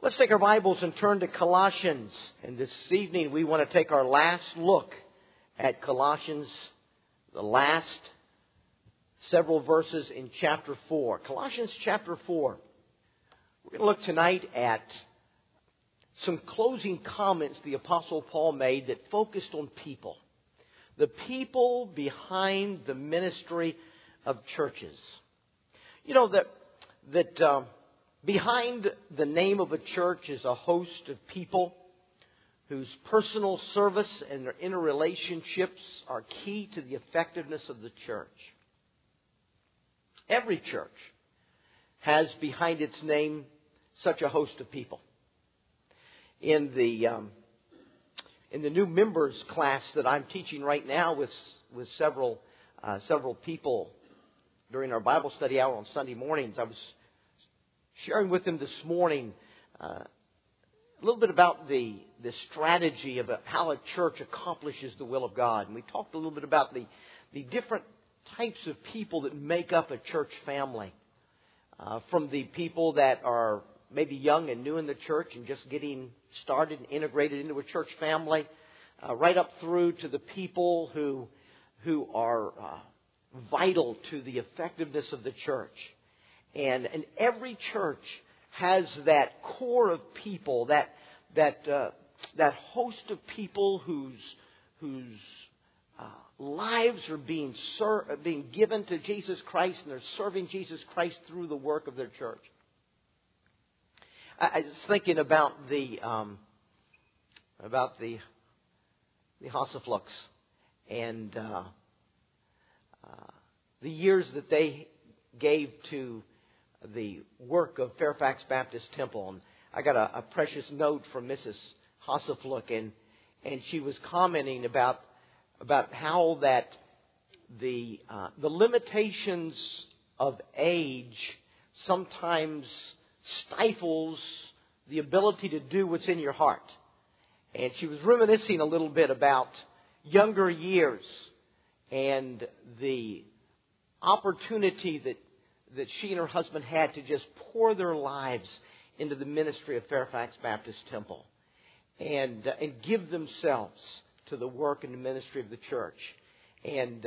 Let's take our Bibles and turn to Colossians. And this evening we want to take our last look at Colossians, the last several verses in chapter 4. Colossians chapter 4. We're going to look tonight at some closing comments the Apostle Paul made that focused on people. The people behind the ministry of churches. You know that behind the name of a church is a host of people whose personal service and their interrelationships are key to the effectiveness of the church. Every church has behind its name such a host of people. In the new members class that I'm teaching right now with several people during our Bible study hour on Sunday mornings, I was sharing with them this morning a little bit about the strategy of how a church accomplishes the will of God. And we talked a little bit about the different types of people that make up a church family. From the people that are maybe young and new in the church and just getting started and integrated into a church family, right up through to the people who are vital to the effectiveness of the church. And every church has that core of people, that host of people whose lives are being given to Jesus Christ, and they're serving Jesus Christ through the work of their church. I was thinking about the Hasseflucks and the years that they gave to the work of Fairfax Baptist Temple. And I got a precious note from Mrs. Hassefluck, and she was commenting about how that the limitations of age sometimes stifles the ability to do what's in your heart. And she was reminiscing a little bit about younger years and the opportunity that she and her husband had to just pour their lives into the ministry of Fairfax Baptist Temple and give themselves to the work and the ministry of the church. And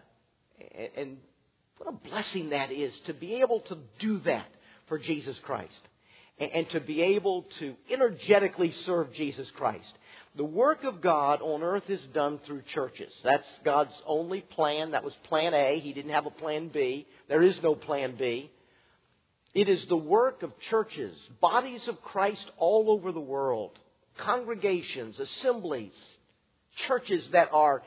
what a blessing that is to be able to do that for Jesus Christ and to be able to energetically serve Jesus Christ. The work of God on earth is done through churches. That's God's only plan. That was plan A. He didn't have a plan B. There is no plan B. It is the work of churches, bodies of Christ all over the world, congregations, assemblies, churches that are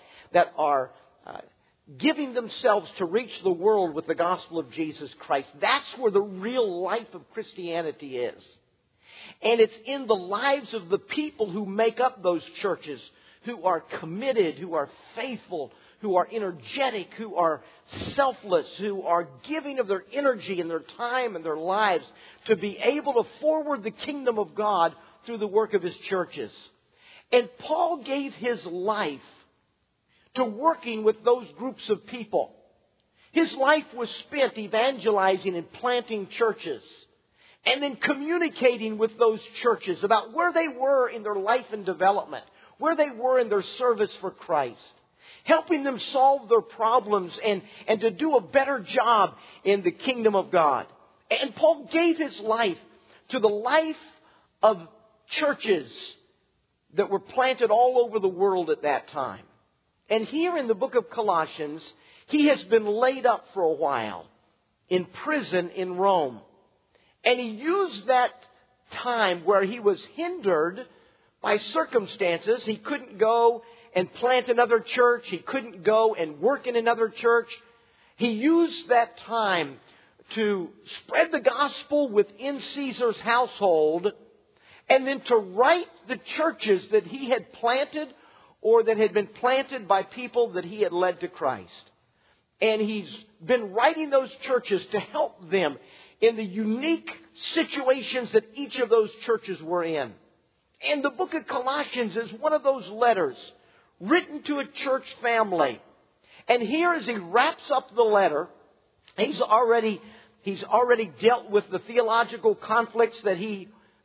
giving themselves to reach the world with the gospel of Jesus Christ. That's where the real life of Christianity is. And it's in the lives of the people who make up those churches, who are committed, who are faithful, who are energetic, who are selfless, who are giving of their energy and their time and their lives to be able to forward the kingdom of God through the work of His churches. And Paul gave his life to working with those groups of people. His life was spent evangelizing and planting churches, and then communicating with those churches about where they were in their life and development, where they were in their service for Christ, helping them solve their problems and to do a better job in the kingdom of God. And Paul gave his life to the life of churches that were planted all over the world at that time. And here in the book of Colossians, he has been laid up for a while in prison in Rome. And he used that time where he was hindered by circumstances. He couldn't go and plant another church. He couldn't go and work in another church. He used that time to spread the gospel within Caesar's household, and then to write the churches that he had planted or that had been planted by people that he had led to Christ. And he's been writing those churches to help them in the unique situations that each of those churches were in. And the book of Colossians is one of those letters written to a church family. And here as he wraps up the letter, he's already dealt with the theological conflicts that he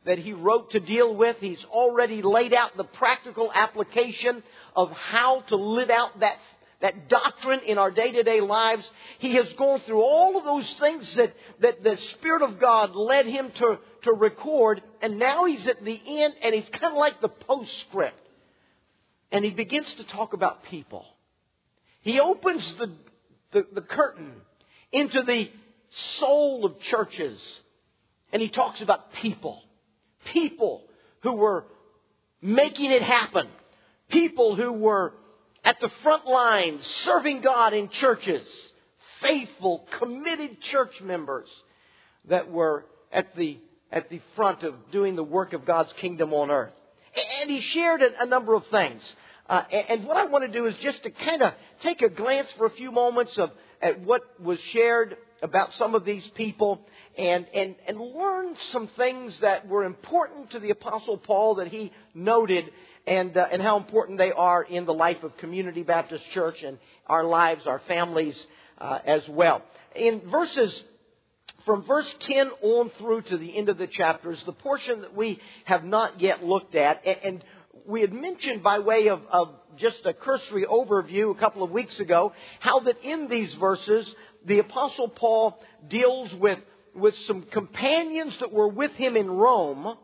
that he wrote to deal with. He's already laid out the practical application of how to live out that doctrine in our day-to-day lives. He has gone through all of those things that the Spirit of God led him to record. And now he's at the end, and he's kind of like the postscript. And he begins to talk about people. He opens the curtain into the soul of churches. And he talks about people. People who were making it happen. People who were at the front lines serving God in churches. Faithful, committed church members that were at the front of doing the work of God's kingdom on earth. And he shared a number of things. And what I want to do is just to kind of take a glance for a few moments at what was shared about some of these people and learn some things that were important to the Apostle Paul that he noted and how important they are in the life of Community Baptist Church and our lives, our families as well. From verse 10 on through to the end of the chapter is the portion that we have not yet looked at. And we had mentioned by way of just a cursory overview a couple of weeks ago how that in these verses the Apostle Paul deals with some companions that were with him in Rome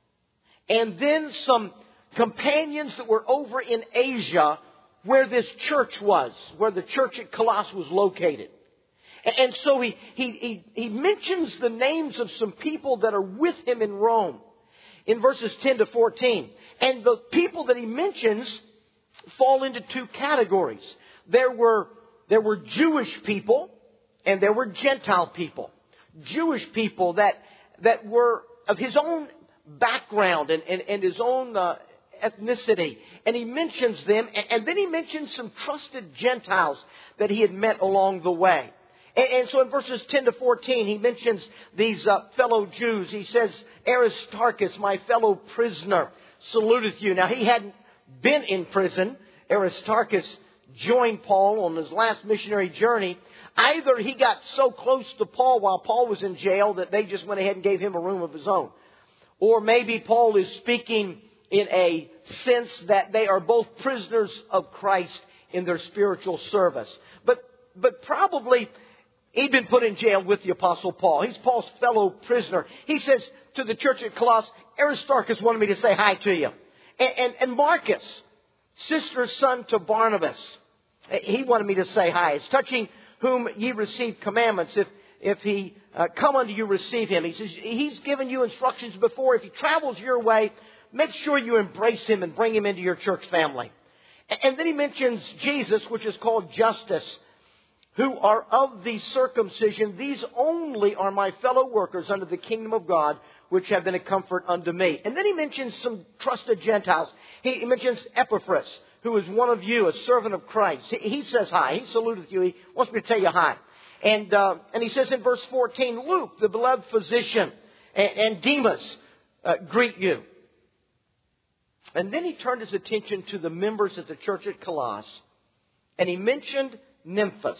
and then some companions that were over in Asia where this church was, where the church at Colossus was located. And so he mentions the names of some people that are with him in Rome in verses 10 to 14. And the people that he mentions fall into two categories. There were Jewish people and there were Gentile people. Jewish people that were of his own background and his own ethnicity. And he mentions them. And then he mentions some trusted Gentiles that he had met along the way. And so in verses 10 to 14, he mentions these fellow Jews. He says, Aristarchus, my fellow prisoner, saluteth you. Now, he hadn't been in prison. Aristarchus joined Paul on his last missionary journey. Either he got so close to Paul while Paul was in jail that they just went ahead and gave him a room of his own. Or maybe Paul is speaking in a sense that they are both prisoners of Christ in their spiritual service. But probably he'd been put in jail with the Apostle Paul. He's Paul's fellow prisoner. He says to the church at Colossus, Aristarchus wanted me to say hi to you. And Marcus, sister's son to Barnabas, he wanted me to say hi. It's touching whom ye receive commandments. If he come unto you, receive him. He says he's given you instructions before. If he travels your way, make sure you embrace him and bring him into your church family. And then he mentions Jesus, which is called Justus, who are of the circumcision. These only are my fellow workers under the kingdom of God, which have been a comfort unto me. And then he mentions some trusted Gentiles. He mentions Epaphras, who is one of you, a servant of Christ. He says hi. He saluteth you. He wants me to tell you hi. And he says in verse 14, Luke, the beloved physician, and Demas greet you. And then he turned his attention to the members of the church at Colossus, and he mentioned Nymphas.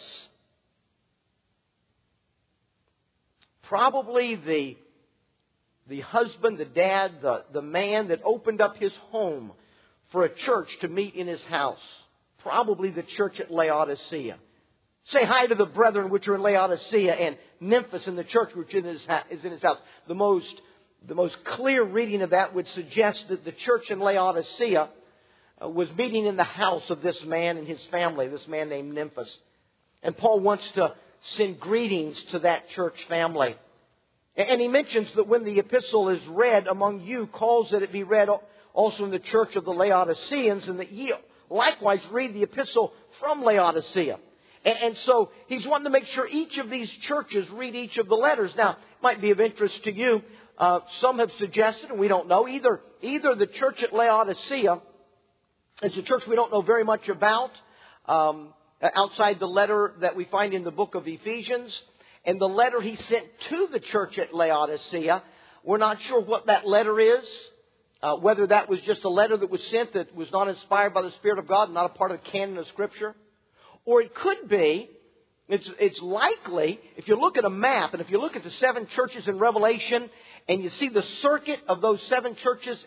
Probably the husband, the dad, the man that opened up his home for a church to meet in his house. Probably the church at Laodicea. Say hi to the brethren which are in Laodicea and Nymphas in the church which is in his house. The most clear reading of that would suggest that the church in Laodicea was meeting in the house of this man and his family, this man named Nymphas. And Paul wants to send greetings to that church family. And he mentions that when the epistle is read among you, calls that it be read also in the church of the Laodiceans, and that ye likewise read the epistle from Laodicea. And so he's wanting to make sure each of these churches read each of the letters. Now, it might be of interest to you. Some have suggested, and we don't know, either the church at Laodicea is a church we don't know very much about, outside the letter that we find in the book of Ephesians. And the letter he sent to the church at Laodicea, we're not sure what that letter is. Whether that was just a letter that was sent that was not inspired by the Spirit of God, not a part of the canon of Scripture. Or it could be It's likely, if you look at a map, and if you look at the 7 churches in Revelation, and you see the circuit of those 7 churches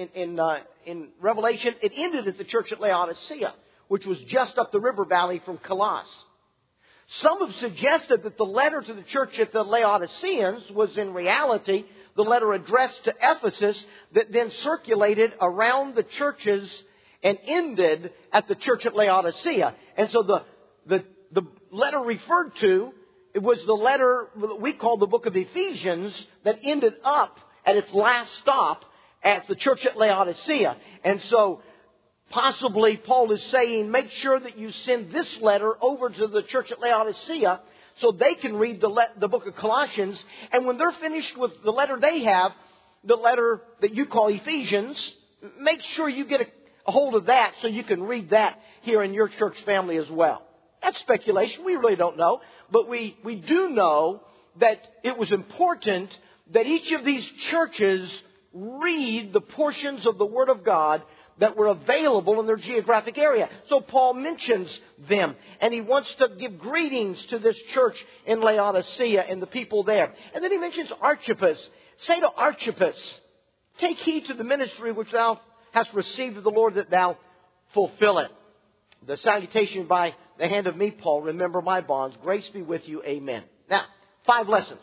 in Revelation, it ended at the church at Laodicea, which was just up the river valley from Colossus. Some have suggested that the letter to the church at the Laodiceans was in reality the letter addressed to Ephesus that then circulated around the churches and ended at the church at Laodicea. And so the letter referred to, it was the letter that we call the book of Ephesians that ended up at its last stop at the church at Laodicea. And so possibly Paul is saying, make sure that you send this letter over to the church at Laodicea so they can read the book of Colossians. And when they're finished with the letter they have, the letter that you call Ephesians, make sure you get a hold of that so you can read that here in your church family as well. That's speculation. We really don't know. But we do know that it was important that each of these churches read the portions of the Word of God that were available in their geographic area. So Paul mentions them, and he wants to give greetings to this church in Laodicea and the people there. And then he mentions Archippus. Say to Archippus, take heed to the ministry which thou hast received of the Lord, that thou fulfill it. The salutation by the hand of me, Paul, remember my bonds. Grace be with you. Amen. Now, 5 lessons.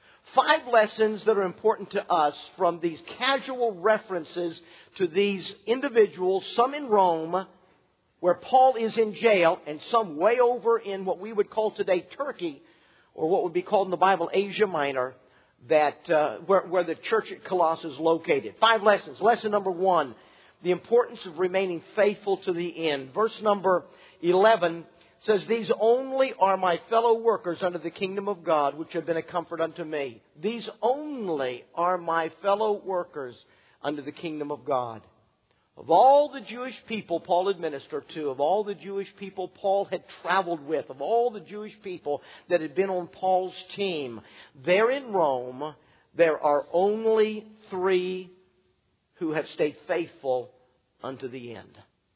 5 lessons that are important to us from these casual references to these individuals, some in Rome, where Paul is in jail, and some way over in what we would call today Turkey, or what would be called in the Bible Asia Minor, that where the church at Colossus is located. 5 lessons. Lesson number 1, the importance of remaining faithful to the end. Verse number 11 says, these only are my fellow workers under the kingdom of God, which have been a comfort unto me. These only are my fellow workers under the kingdom of God. Of all the Jewish people Paul administered to, of all the Jewish people Paul had traveled with, of all the Jewish people that had been on Paul's team, there in Rome, there are only 3 who have stayed faithful unto the end.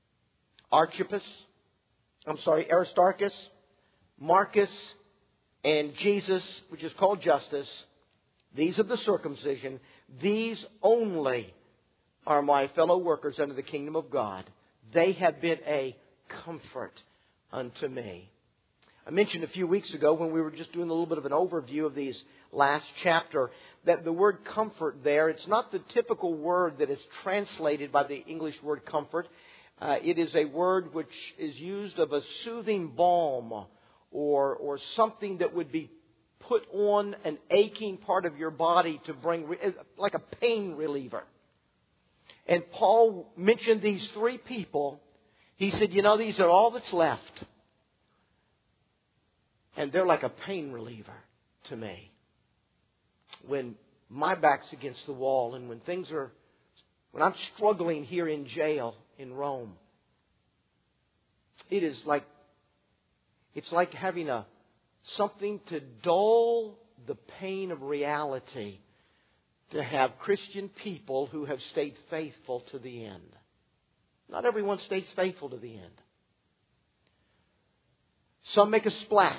Aristarchus, Marcus, and Jesus, which is called Justus. These of the circumcision. These only are my fellow workers under the kingdom of God. They have been a comfort unto me. I mentioned a few weeks ago when we were just doing a little bit of an overview of these last chapter that the word comfort there, it's not the typical word that is translated by the English word comfort. It is a word which is used of a soothing balm or something that would be put on an aching part of your body to bring, like a pain reliever. And Paul mentioned these 3 people. He said, these are all that's left. And they're like a pain reliever to me. When my back's against the wall and when I'm struggling here in jail in Rome, it's like having something to dull the pain of reality, to have Christian people who have stayed faithful to the end. Not everyone stays faithful to the end. Some make a splash,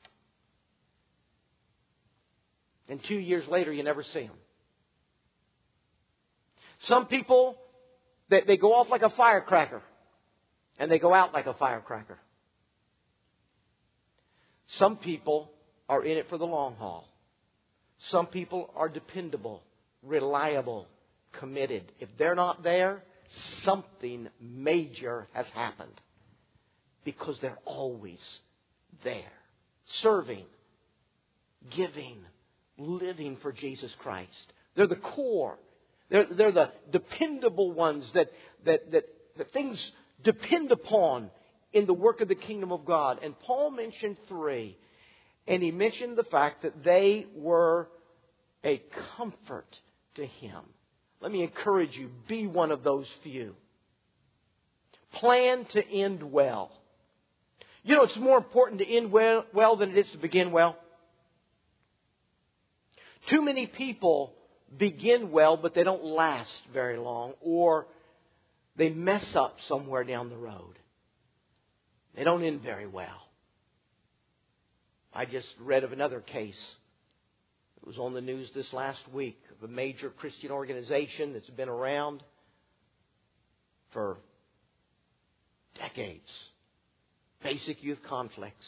and 2 years later you never see them. Some people, they go off like a firecracker, and they go out like a firecracker. Some people are in it for the long haul. Some people are dependable, reliable, committed. If they're not there, something major has happened. Because they're always there. Serving, giving, living for Jesus Christ. They're the core. They're the dependable ones that things depend upon in the work of the kingdom of God. And Paul mentioned 3. And he mentioned the fact that they were a comfort to him. Let me encourage you, be one of those few. Plan to end well. It's more important to end well than it is to begin well. Too many people begin well, but they don't last very long, or they mess up somewhere down the road. They don't end very well. I just read of another case. It was on the news this last week of a major Christian organization that's been around for decades. Basic youth conflicts.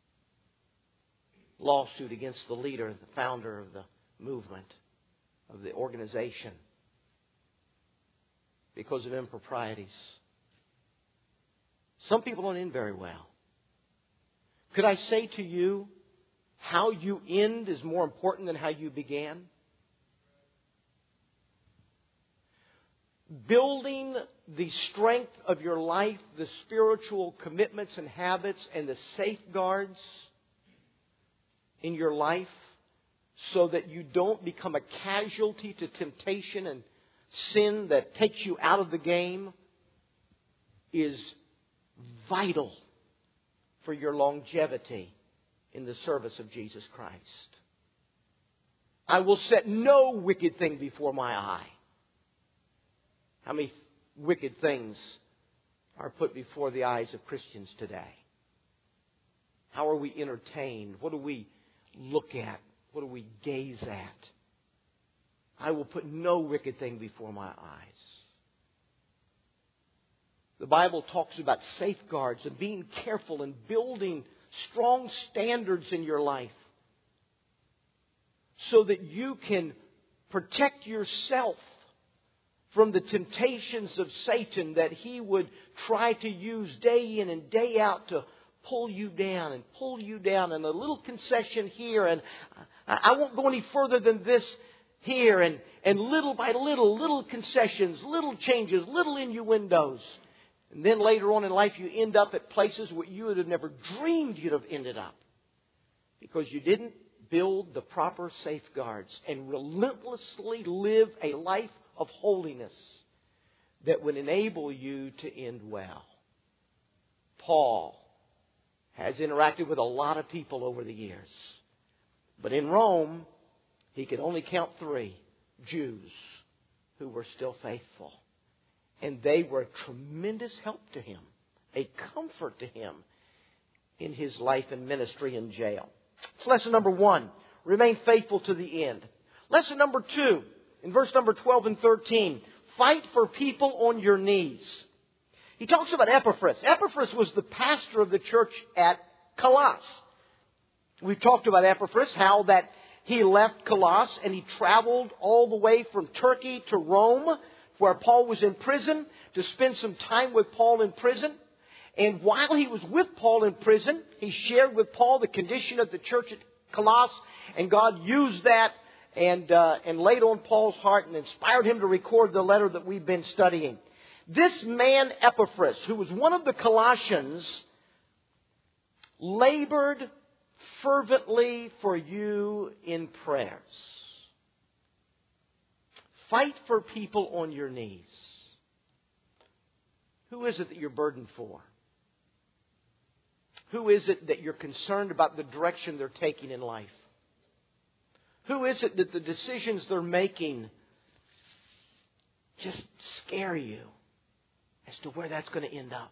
Lawsuit against the leader, the founder of the movement, of the organization, because of improprieties. Some people don't end very well. Could I say to you, how you end is more important than how you began? Building the strength of your life, the spiritual commitments and habits and the safeguards in your life so that you don't become a casualty to temptation and sin that takes you out of the game is vital for your longevity in the service of Jesus Christ. I will set no wicked thing before my eye. How many wicked things are put before the eyes of Christians today? How are we entertained? What do we look at? What do we gaze at? I will put no wicked thing before my eyes. The Bible talks about safeguards and being careful and building strong standards in your life so that you can protect yourself from the temptations of Satan that he would try to use day in and day out to pull you down and a little concession here, and I won't go any further than this here, and little by little concessions, little changes, little innuendos. And then later on in life you end up at places where you would have never dreamed you'd have ended up because you didn't build the proper safeguards and relentlessly live a life of holiness that would enable you to end well. Paul has interacted with a lot of people over the years. But in Rome, he could only count 3 Jews who were still faithful. And they were a tremendous help to him, a comfort to him in his life and ministry in jail. It's lesson number 1, remain faithful to the end. Lesson number 2, in verse number 12 and 13, fight for people on your knees. He talks about Epaphras. Epaphras was the pastor of the church at Colossus. We've talked about Epaphras, how that he left Colossus and he traveled all the way from Turkey to Rome, where Paul was in prison, to spend some time with Paul in prison. And while he was with Paul in prison, he shared with Paul the condition of the church at Colossus, and God used that and laid on Paul's heart and inspired him to record the letter that we've been studying. This man Epaphras, who was one of the Colossians, labored fervently for you in prayers. Fight for people on your knees. Who is it that you're burdened for? Who is it that you're concerned about the direction they're taking in life? Who is it that the decisions they're making just scare you as to where that's going to end up?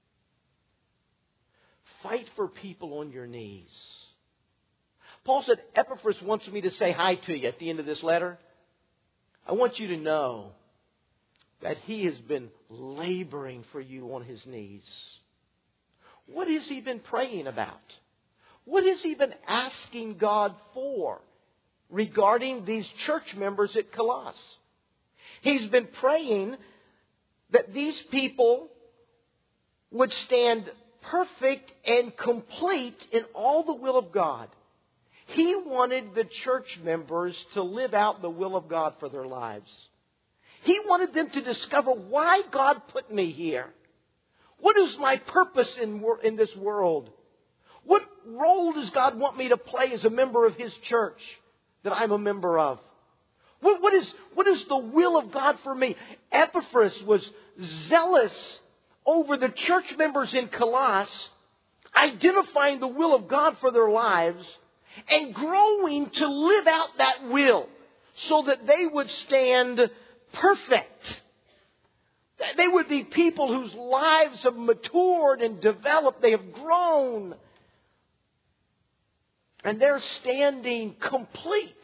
Fight for people on your knees. Paul said, Epaphras wants me to say hi to you at the end of this letter. I want you to know that he has been laboring for you on his knees. What has he been praying about? What has he been asking God for regarding these church members at Colossus? He's been praying that these people would stand perfect and complete in all the will of God. He wanted the church members to live out the will of God for their lives. He wanted them to discover why God put me here. What is my purpose in this world? What role does God want me to play as a member of His church that I'm a member of? What is the will of God for me? Epaphras was zealous over the church members in Colossus, identifying the will of God for their lives and growing to live out that will so that they would stand perfect. They would be people whose lives have matured and developed. They have grown And they're standing complete,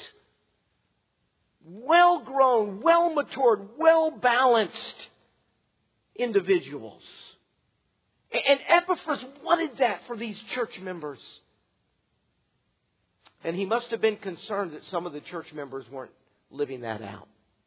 well-grown, well-matured, well-balanced individuals. And Epaphras wanted that for these church members. And he must have been concerned that some of the church members weren't living that out.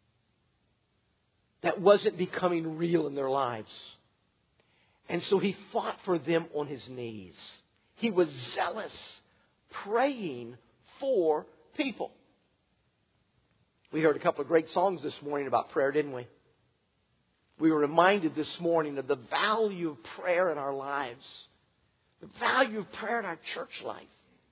That wasn't becoming real in their lives. And so he fought for them on his knees. He was zealous, praying for people. We heard a couple of great songs this morning about prayer, didn't we? We were reminded this morning of the value of prayer in our lives. The value of prayer in our church life.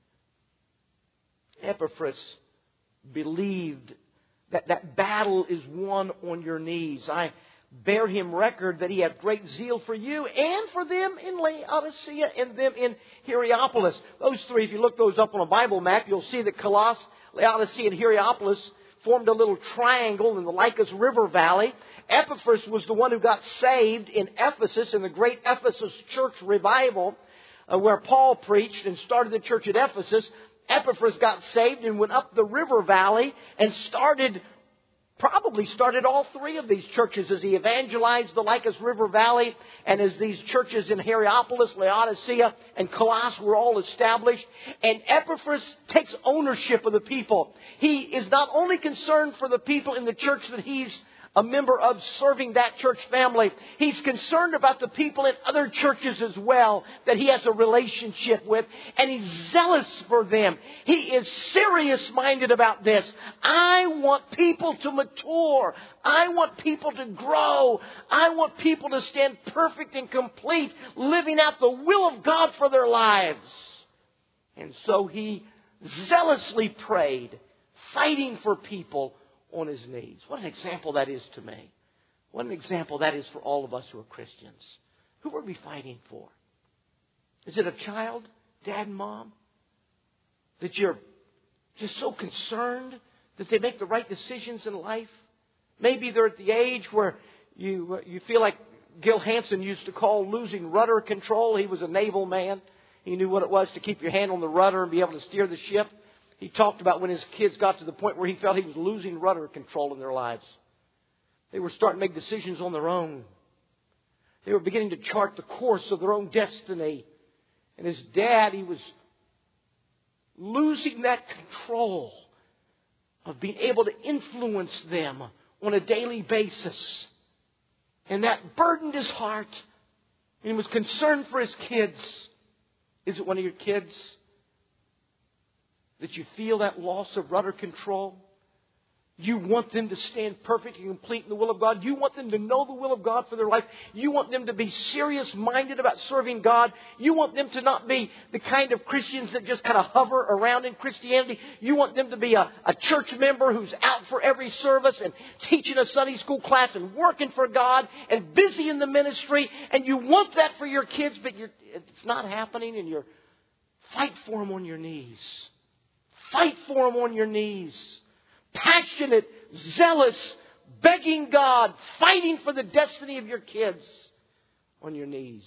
Epaphras believed that battle is won on your knees. I bear him record that he had great zeal for you and for them in Laodicea and them in Hierapolis. Those three, if you look those up on a Bible map, you'll see that Colossus, Laodicea, and Hierapolis formed a little triangle in the Lycus River Valley. Epaphras was the one who got saved in Ephesus, in the great Ephesus church revival, where Paul preached and started the church at Ephesus. Epaphras got saved and went up the river valley and probably started all three of these churches as he evangelized the Lycus River Valley, and as these churches in Hierapolis, Laodicea, and Colossus were all established. And Epaphras takes ownership of the people. He is not only concerned for the people in the church that he's a member of, serving that church family. He's concerned about the people in other churches as well that he has a relationship with, and he's zealous for them. He is serious-minded about this. I want people to mature. I want people to grow. I want people to stand perfect and complete, living out the will of God for their lives. And so he zealously prayed, fighting for people on his knees. What an example that is to me. What an example that is for all of us who are Christians. Who are we fighting for? Is it a child, dad and mom, that you're just so concerned that they make the right decisions in life? Maybe they're at the age where you feel like Gil Hansen used to call losing rudder control. He was a naval man. He knew what it was to keep your hand on the rudder and be able to steer the ship. He talked about when his kids got to the point where he felt he was losing rudder control in their lives. They were starting to make decisions on their own. They were beginning to chart the course of their own destiny. And his dad, he was losing that control of being able to influence them on a daily basis. And that burdened his heart. And he was concerned for his kids. Is it one of your kids that you feel that loss of rudder control? You want them to stand perfect and complete in the will of God. You want them to know the will of God for their life. You want them to be serious-minded about serving God. You want them to not be the kind of Christians that just kind of hover around in Christianity. You want them to be a church member who's out for every service and teaching a Sunday school class and working for God and busy in the ministry. And you want that for your kids, but it's not happening, and you're fight for them on your knees. Fight for them on your knees. Passionate, zealous, begging God, fighting for the destiny of your kids on your knees.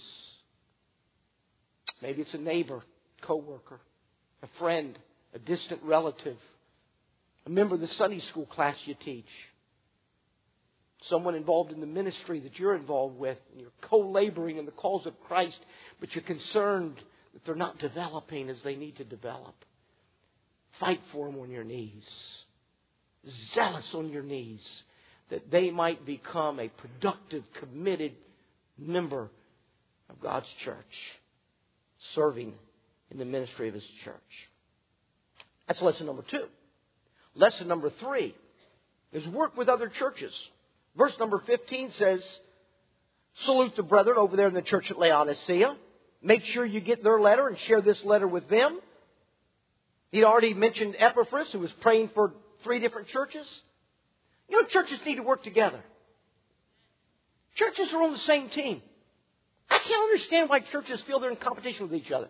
Maybe it's a neighbor, co-worker, a friend, a distant relative, a member of the Sunday school class you teach, someone involved in the ministry that you're involved with, and you're co-laboring in the cause of Christ, but you're concerned that they're not developing as they need to develop. Fight for them on your knees. Zealous on your knees, that they might become a productive, committed member of God's church, serving in the ministry of His church. That's lesson number 2. Lesson number 3 is work with other churches. Verse number 15 says, salute the brethren over there in the church at Laodicea. Make sure you get their letter and share this letter with them. He'd already mentioned Epaphras, who was praying for 3 different churches. You know, churches need to work together. Churches are on the same team. I can't understand why churches feel they're in competition with each other.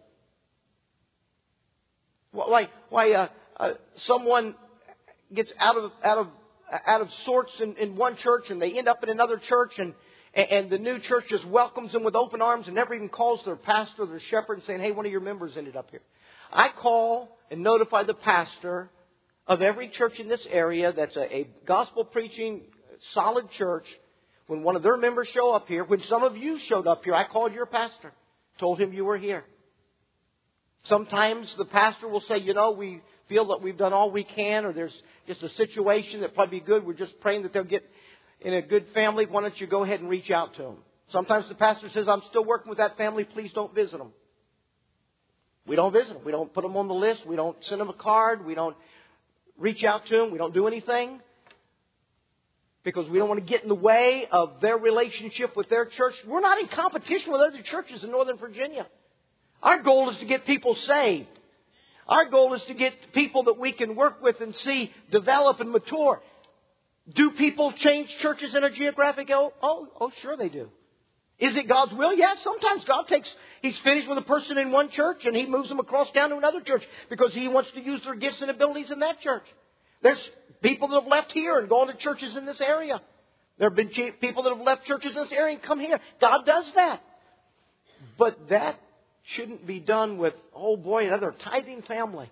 Why someone gets out of sorts in one church and they end up in another church, and the new church just welcomes them with open arms and never even calls their pastor or their shepherd and saying, hey, one of your members ended up here. I call and notify the pastor of every church in this area that's a gospel preaching, solid church. When one of their members show up here, when some of you showed up here, I called your pastor, told him you were here. Sometimes the pastor will say, we feel that we've done all we can, or there's just a situation that probably be good. We're just praying that they'll get in a good family. Why don't you go ahead and reach out to them? Sometimes the pastor says, I'm still working with that family. Please don't visit them. We don't visit them. We don't put them on the list. We don't send them a card. We don't reach out to them. We don't do anything. Because we don't want to get in the way of their relationship with their church. We're not in competition with other churches in Northern Virginia. Our goal is to get people saved. Our goal is to get people that we can work with and see develop and mature. Do people change churches in a geographic area? Oh, sure they do. Is it God's will? Yes, sometimes God He's finished with a person in one church and He moves them across down to another church because He wants to use their gifts and abilities in that church. There's people that have left here and gone to churches in this area. There have been people that have left churches in this area and come here. God does that. But that shouldn't be done with, another tithing family.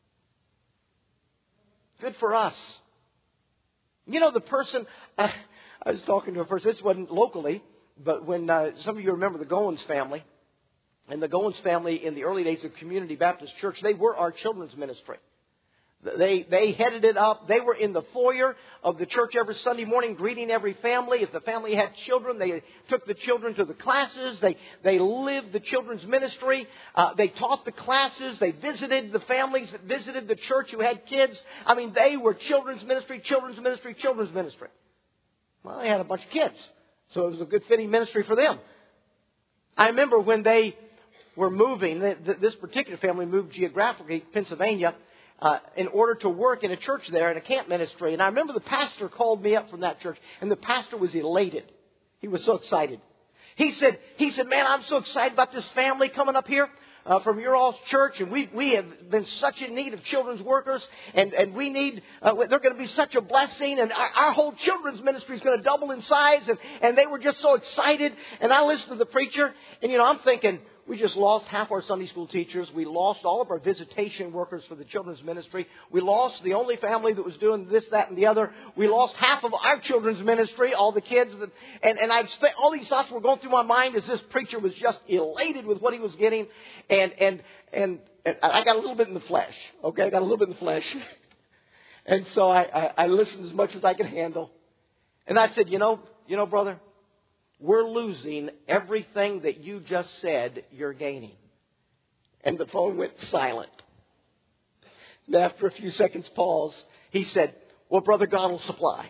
Good for us. The person, I was talking to a person, this wasn't locally, but when some of you remember the Goins family, and the Goins family in the early days of Community Baptist Church, they were our children's ministry. They headed it up. They were in the foyer of the church every Sunday morning, greeting every family. If the family had children, they took the children to the classes. They lived the children's ministry. They taught the classes. They visited the families that visited the church who had kids. They were children's ministry, children's ministry, children's ministry. Well, they had a bunch of kids, so it was a good fitting ministry for them. I remember when they were moving, this particular family moved geographically to Pennsylvania, in order to work in a church there, in a camp ministry. And I remember the pastor called me up from that church, and the pastor was elated. He was so excited. He said, man, I'm so excited about this family coming up here from your all's church, and we have been such in need of children's workers, and we need, they're going to be such a blessing, and our whole children's ministry is going to double in size, and they were just so excited. And I listened to the preacher, and I'm thinking, we just lost half our Sunday school teachers. We lost all of our visitation workers for the children's ministry. We lost the only family that was doing this, that, and the other. We lost half of our children's ministry, all the kids. All these thoughts were going through my mind as this preacher was just elated with what he was getting. And I got a little bit in the flesh. Okay, I got a little bit in the flesh. And so I listened as much as I could handle. And I said, brother, we're losing everything that you just said you're gaining. And the phone went silent. And after a few seconds pause, he said, well, brother, God will supply.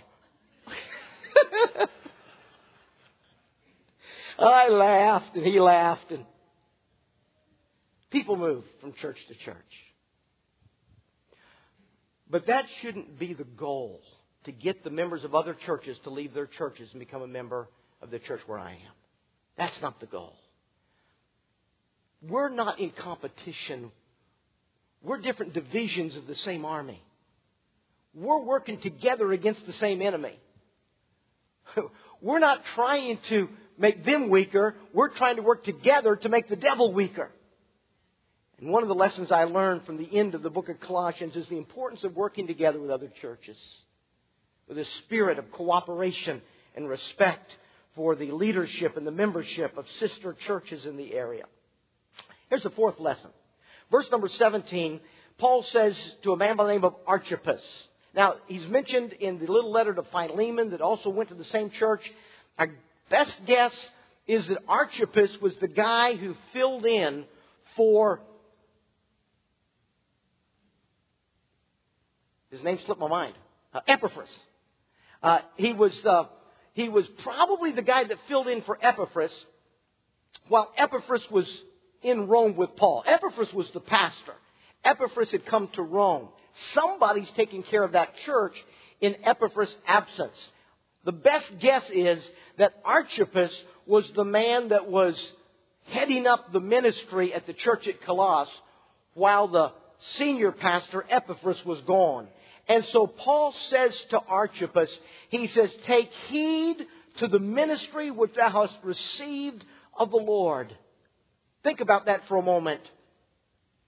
I laughed and he laughed. And people move from church to church. But that shouldn't be the goal, to get the members of other churches to leave their churches and become a member of the church where I am. That's not the goal. We're not in competition. We're different divisions of the same army. We're working together against the same enemy. We're not trying to make them weaker. We're trying to work together to make the devil weaker. And one of the lessons I learned from the end of the book of Colossians is the importance of working together with other churches, with a spirit of cooperation and respect for the leadership and the membership of sister churches in the area. Here's the fourth lesson. Verse number 17, Paul says to a man by the name of Archippus. Now, he's mentioned in the little letter to Philemon that also went to the same church. Our best guess is that Archippus was the guy who filled in for... His name slipped my mind. Epaphras. He was probably the guy that filled in for Epaphras while Epaphras was in Rome with Paul. Epaphras was the pastor. Epaphras had come to Rome. Somebody's taking care of that church in Epaphras' absence. The best guess is that Archippus was the man that was heading up the ministry at the church at Colossus while the senior pastor Epaphras was gone. And so Paul says to Archippus, he says, take heed to the ministry which thou hast received of the Lord. Think about that for a moment.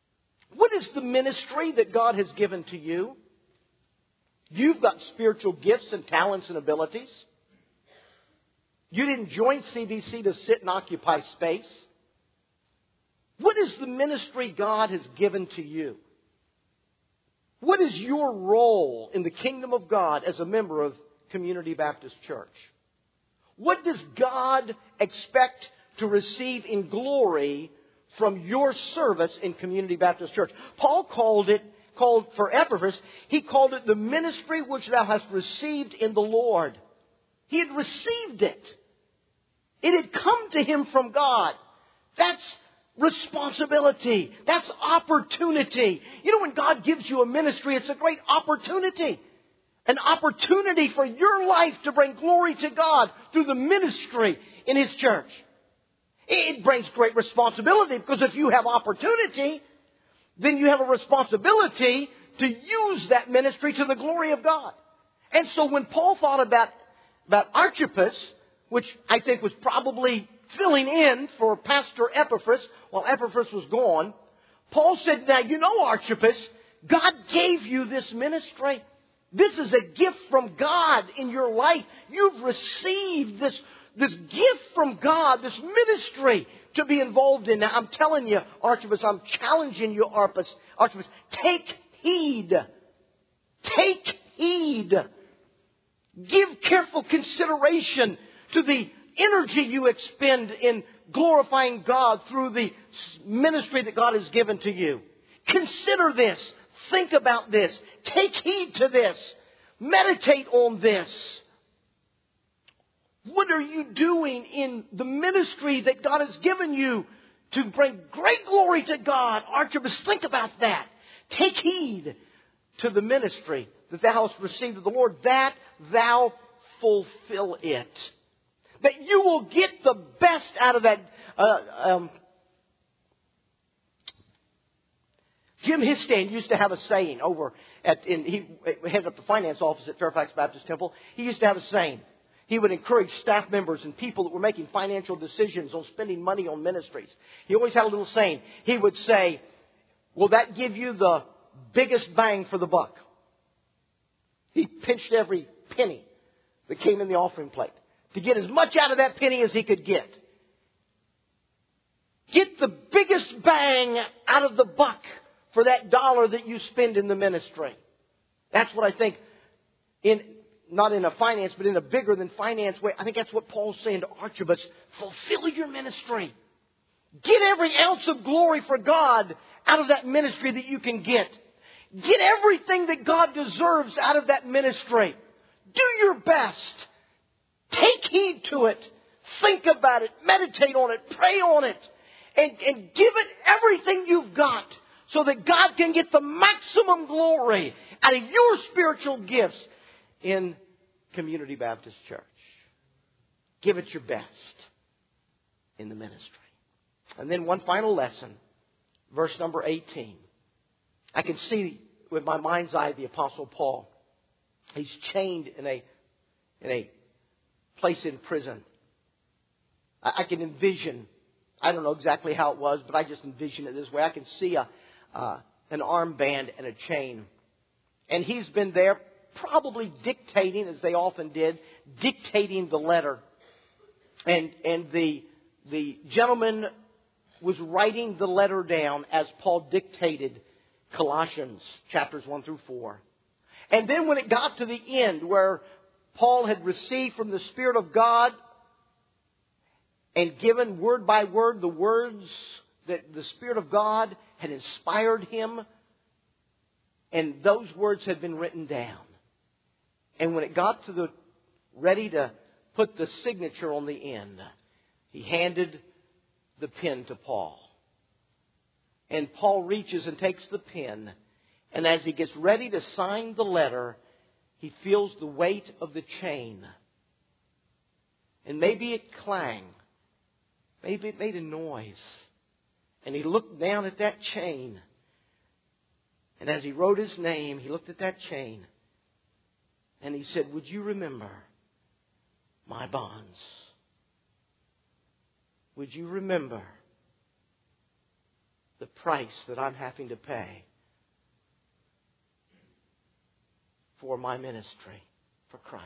What is the ministry that God has given to you? You've got spiritual gifts and talents and abilities. You didn't join CBC to sit and occupy space. What is the ministry God has given to you? What is your role in the kingdom of God as a member of Community Baptist Church? What does God expect to receive in glory from your service in Community Baptist Church? Paul called for Epaphras, he called it the ministry which thou hast received in the Lord. He had received it. It had come to him from God. That's responsibility. That's opportunity. You know, when God gives you a ministry, it's a great opportunity. An opportunity for your life to bring glory to God through the ministry in His church. It brings great responsibility because if you have opportunity, then you have a responsibility to use that ministry to the glory of God. And so when Paul thought about Archippus, which I think was probably filling in for Pastor Epaphras while Epaphras was gone, Paul said, now you know, Archippus, God gave you this ministry. This is a gift from God in your life. You've received this gift from God, this ministry to be involved in. Now, I'm telling you, Archippus, I'm challenging you, Archippus, take heed. Take heed. Give careful consideration to the energy you expend in glorifying God through the ministry that God has given to you. Consider this. Think about this. Take heed to this. Meditate on this. What are you doing in the ministry that God has given you to bring great glory to God? Archippus, think about that. Take heed to the ministry that thou hast received of the Lord, that thou fulfill it. That you will get the best out of that. Jim Histan used to have a saying he headed up the finance office at Fairfax Baptist Temple. He used to have a saying. He would encourage staff members and people that were making financial decisions on spending money on ministries. He always had a little saying. He would say, will that give you the biggest bang for the buck? He pinched every penny that came in the offering plate to get as much out of that penny as he could get. Get the biggest bang out of the buck for that dollar that you spend in the ministry. That's what I think, not in a finance, but in a bigger than finance way. I think that's what Paul's saying to Archippus. Fulfill your ministry. Get every ounce of glory for God out of that ministry that you can get. Get everything that God deserves out of that ministry. Do your best. Take heed to it. Think about it. Meditate on it. Pray on it. And give it everything you've got so that God can get the maximum glory out of your spiritual gifts in Community Baptist Church. Give it your best in the ministry. And then one final lesson, verse number 18. I can see with my mind's eye the Apostle Paul. He's chained in a place in prison. I can envision, I don't know exactly how it was, but I just envision it this way. I can see an armband and a chain. And he's been there probably dictating, as they often did, dictating the letter. And the gentleman was writing the letter down as Paul dictated Colossians chapters 1 through 4. And then when it got to the end where Paul had received from the Spirit of God and given word by word the words that the Spirit of God had inspired him, and those words had been written down. And when it got to ready to put the signature on the end, he handed the pen to Paul. And Paul reaches and takes the pen. And as he gets ready to sign the letter, he feels the weight of the chain. And maybe it clanged. Maybe it made a noise. And he looked down at that chain. And as he wrote his name, he looked at that chain. And he said, would you remember my bonds? Would you remember the price that I'm having to pay for my ministry for Christ?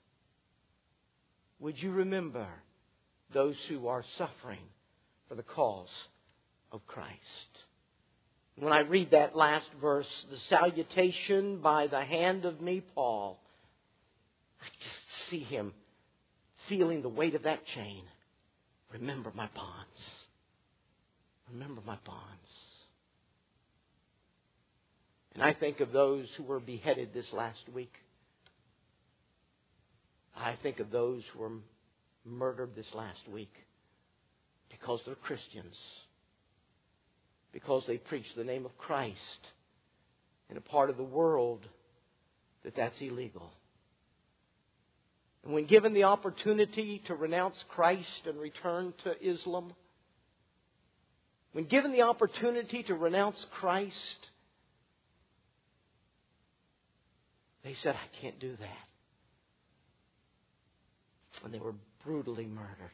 Would you remember those who are suffering for the cause of Christ? When I read that last verse, the salutation by the hand of me, Paul, I just see him feeling the weight of that chain. Remember my bonds. Remember my bonds. And I think of those who were beheaded this last week. I think of those who were murdered this last week because they're Christians. Because they preach the name of Christ in a part of the world that's illegal. And when given the opportunity to renounce Christ and return to Islam, when given the opportunity to renounce Christ, they said, I can't do that. And they were brutally murdered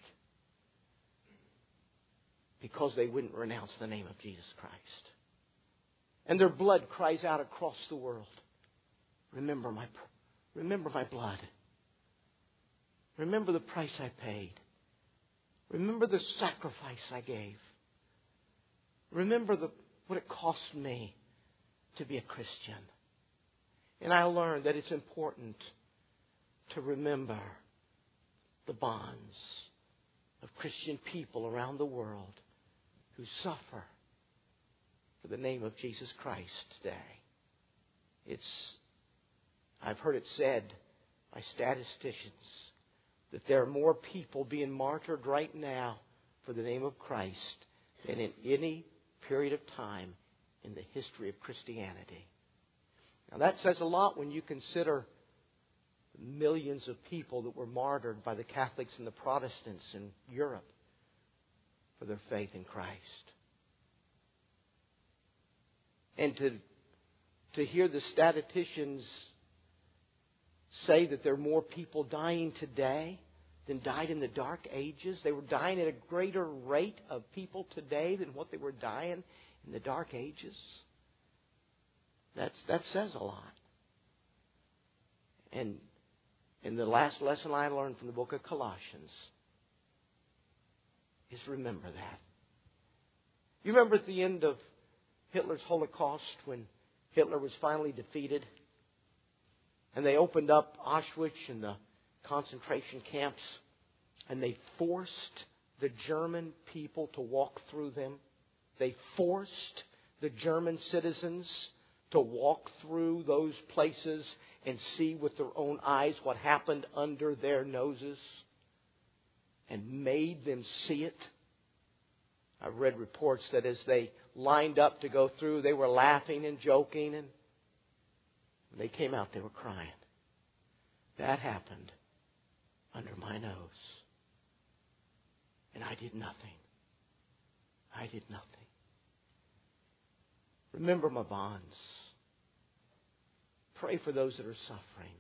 because they wouldn't renounce the name of Jesus Christ. And their blood cries out across the world. Remember my blood. Remember the price I paid. Remember the sacrifice I gave. Remember what it cost me to be a Christian. And I learned that it's important to remember the bonds of Christian people around the world who suffer for the name of Jesus Christ today. I've heard it said by statisticians that there are more people being martyred right now for the name of Christ than in any period of time in the history of Christianity. Now that says a lot when you consider the millions of people that were martyred by the Catholics and the Protestants in Europe for their faith in Christ. And to hear the statisticians say that there are more people dying today than died in the Dark Ages. They were dying at a greater rate of people today than what they were dying in the Dark Ages. That says a lot. And the last lesson I learned from the book of Colossians is remember that. You remember at the end of Hitler's Holocaust when Hitler was finally defeated and they opened up Auschwitz and the concentration camps and they forced the German people to walk through them. They forced the German citizens to walk through those places and see with their own eyes what happened under their noses and made them see it. I've read reports that as they lined up to go through, they were laughing and joking, and when they came out, they were crying. That happened under my nose. And I did nothing. I did nothing. Remember my bonds. Pray for those that are suffering.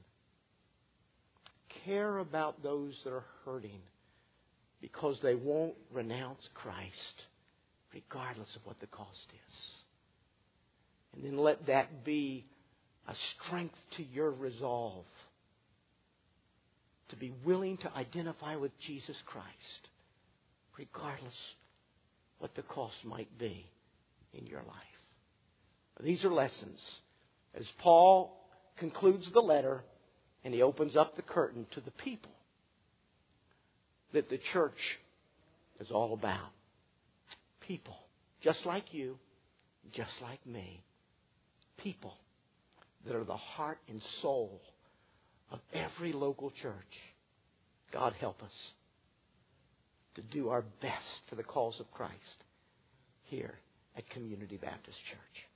Care about those that are hurting because they won't renounce Christ regardless of what the cost is. And then let that be a strength to your resolve to be willing to identify with Jesus Christ regardless what the cost might be in your life. These are lessons. As Paul concludes the letter and he opens up the curtain to the people that the church is all about. People, just like you, just like me. People that are the heart and soul of every local church. God help us to do our best for the cause of Christ here at Community Baptist Church.